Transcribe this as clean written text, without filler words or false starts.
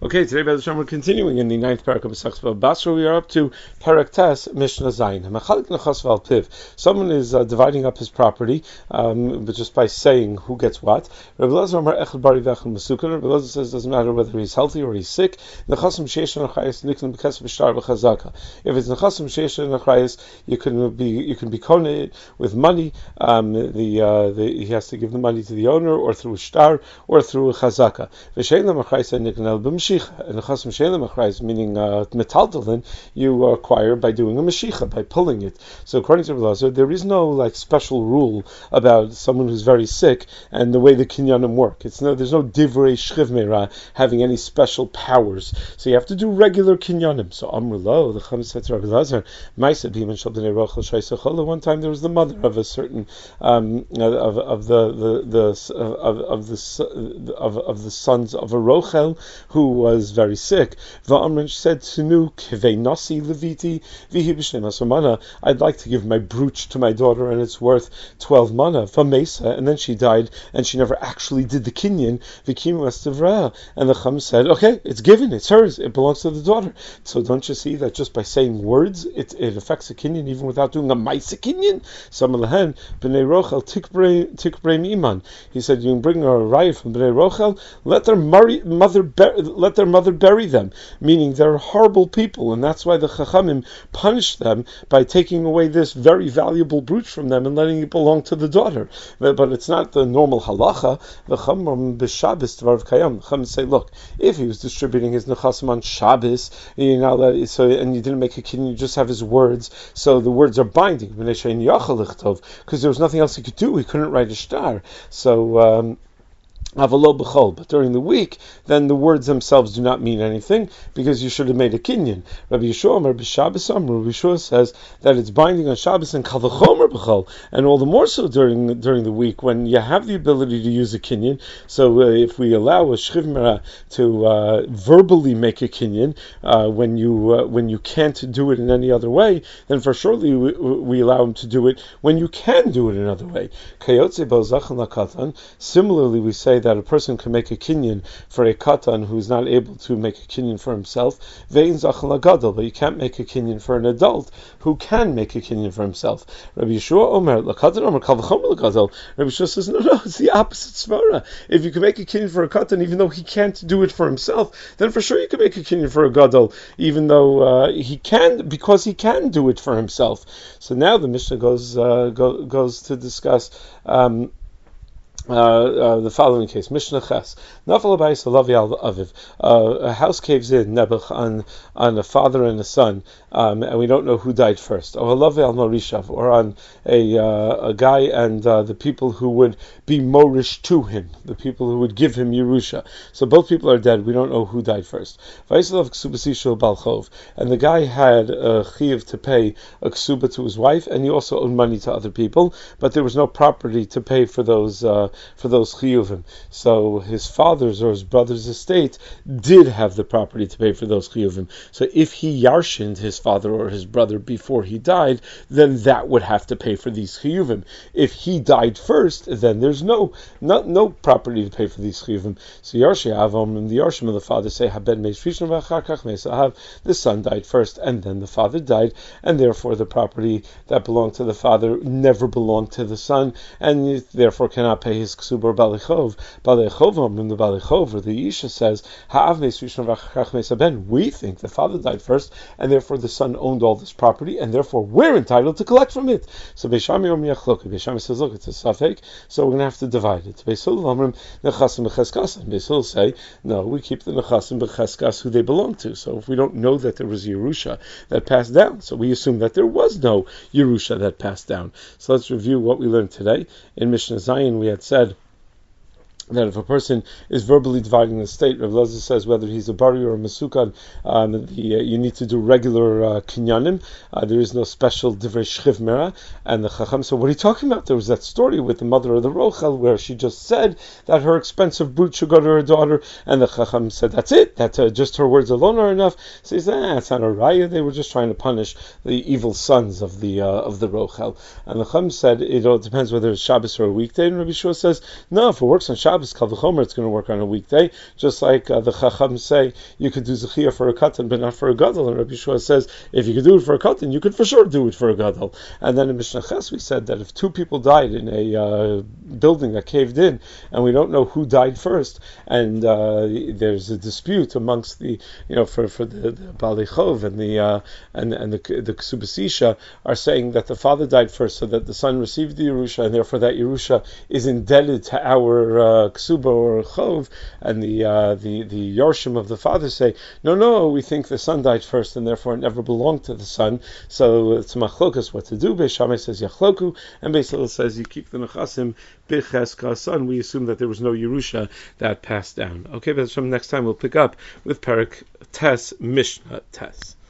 Okay, today, B'ez Hashem, we're continuing in the ninth parak of Masechtas Bava Basra. We are up to Parak Tes, Mishnah Zayin. Someone is dividing up his property, but just by saying who gets what. Rabbi Elazar says it doesn't matter whether he's healthy or he's sick. If it's Nechasim Sheisha Nachayis, you can be koneh with money. He has to give the money to the owner, or through a shtar, or through a chazaka. And Nechasim She'ein Achrais, meaning metaltalin, you acquire by doing a mashicha, by pulling it. So according to Rabbi Elazar, there is no special rule about someone who's very sick and the way the kinyanim work. There's no divrei shchiv meira having any special powers. So you have to do regular kinyanim. So Amrulo, the Chacham said to Rabbi Elazar, Ma'aseh b'Iman shel b'nei Rochel sh'Yisrael chola. One time there was the mother of a certain of the sons of a Rochel who was very sick. Va'amrin said Tenu kivei nasi leviti vihi b'shnei masar mana. I'd like to give my brooch to my daughter and it's worth 12 mana. V'meisa, and then she died and she never actually did the kinyan. V'kim estivrah, and the Chacham said, okay, it's given, it's hers, it belongs to the daughter. So don't you see that just by saying words it affects a kinyan even without doing a ma'isa kinyan? Some lahen b'nei Rochel tikbrei iman. He said you can bring a raya from b'nei Rochel, let their mother bury them, meaning they're horrible people, and that's why the Chachamim punished them by taking away this very valuable brooch from them and letting it belong to the daughter. But it's not the normal halacha. The Chachamim say, look, if he was distributing his nechasim on Shabbos, and you didn't make a kinyan, you just have his words, so the words are binding, because there was nothing else he could do. He couldn't write a shtar. So but during the week, then the words themselves do not mean anything because you should have made a kinyan. Rabbi Yeshua says that it's binding on Shabbos and kavachomer b'chol, and all the more so during the week when you have the ability to use a kinyan. So if we allow a shchiv mera to verbally make a kinyan when you can't do it in any other way, then for surely we allow him to do it when you can do it another way. Similarly, we say that a person can make a kinyan for a katan who's not able to make a kinyan for himself, but you can't make a kinyan for an adult who can make a kinyan for himself. Rabbi Yeshua says, no, it's the opposite svara. If you can make a kinyan for a katan even though he can't do it for himself, then for sure you can make a kinyan for a gadol even though he can, because he can do it for himself. So now the Mishnah goes to discuss the following case. Mishnah Ches. Nafal Abayis Alavi al Aviv. A house caves in, Nebuch, on a father and a son, and we don't know who died first. Or Alavi al Morishav, or on a guy and the people who would be Morish to him, the people who would give him Yerusha. So both people are dead. We don't know who died first. Vaisalav Ksubasi Shul Balchov, and the guy had a chiyuv to pay a ksuba to his wife, and he also owed money to other people, but there was no property to pay for those chiyuvim. So his father's or his brother's estate did have the property to pay for those chiyuvim. So if he yarshined his father or his brother before he died, then that would have to pay for these chiyuvim. If he died first, then there's no property to pay for these chiyuvim. So Yarshi Avam and the Yarshim of the father say Haben Meis Rishon v'Achar Meis Ahav. The son died first, and then the father died, and therefore the property that belonged to the father never belonged to the son, and therefore cannot pay his ksuba or balichov. Balichov, and the balichov or the isha says Ha'av Meis Rishon v'Achar Meis Haben. We think the father died first, and therefore the son owned all this property, and therefore we're entitled to collect from it. So Beishami Yom Yachlok. Beishami says, look, it's a safek, so we're going to have to divide it. Beisul Amrim Nechasim b'Cheskas, and Beisul say, no, we keep the Nechasim b'Cheskas who they belong to. So if we don't know that there was Yerusha that passed down, so we assume that there was no Yerusha that passed down. So let's review what we learned today. In Mishnah Zayin we had said that if a person is verbally dividing the estate, Rav Elazar says whether he's a bari or a masukan, you need to do regular kinyanim. There is no special divrei shchiv mera. And the Chacham said, what are you talking about? There was that story with the mother of the Rochel where she just said that her expensive brooch should go to her daughter, and the Chacham said, that's it, that just her words alone are enough. So he said, it's not a raya, they were just trying to punish the evil sons of the Rochel. And the Chacham said, it all depends whether it's Shabbos or a weekday, and Rabbi Shua says, no, if it works on Shabbos, Shabbos, Kal V'chomer, it's going to work on a weekday, just like the Chacham say, you could do Zechiyah for a Katan, but not for a Gadol, and Rabbi Yeshua says, if you could do it for a Katan, you could for sure do it for a Gadol. And then in Mishnah Ches, we said that if two people died in a building that caved in, and we don't know who died first, and there's a dispute amongst the, for the Balei Chov and the Ksubas Isha are saying that the father died first, so that the son received the Yerusha, and therefore that Yerusha is indebted to our Ksuba or Chov, and the Yorshim of the father say, no, we think the son died first, and therefore it never belonged to the son. So it's machlokas what to do. Beis Shammai says Yachloku, and Beis Hillel says you keep the Nechasim Becheska son. We assume that there was no Yerusha that passed down. Okay, but from next time we'll pick up with Perek Tes Mishnah Tes.